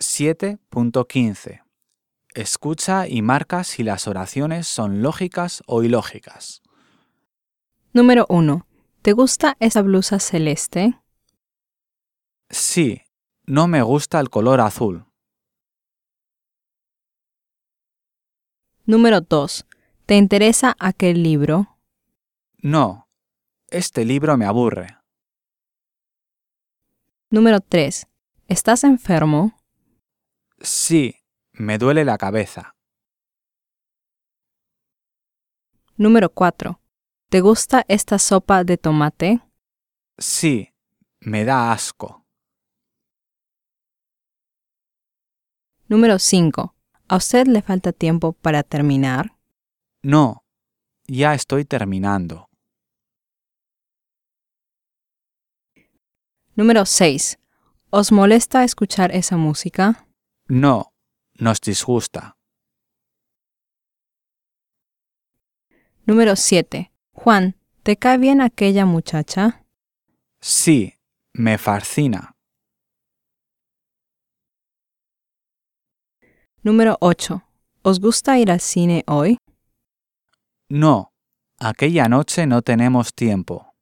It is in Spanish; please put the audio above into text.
7.15. Escucha y marca si las oraciones son lógicas o ilógicas. Número 1. ¿Te gusta esa blusa celeste? Sí, no me gusta el color azul. Número 2. ¿Te interesa aquel libro? No, este libro me aburre. Número 3. ¿Estás enfermo? Sí, me duele la cabeza. Número 4. ¿Te gusta esta sopa de tomate? Sí, me da asco. Número 5. ¿A usted le falta tiempo para terminar? No, ya estoy terminando. Número 6. ¿Os molesta escuchar esa música? No, nos disgusta. Número 7. Juan, ¿te cae bien aquella muchacha? Sí, me fascina. Número 8. ¿Os gusta ir al cine hoy? No, aquella noche no tenemos tiempo.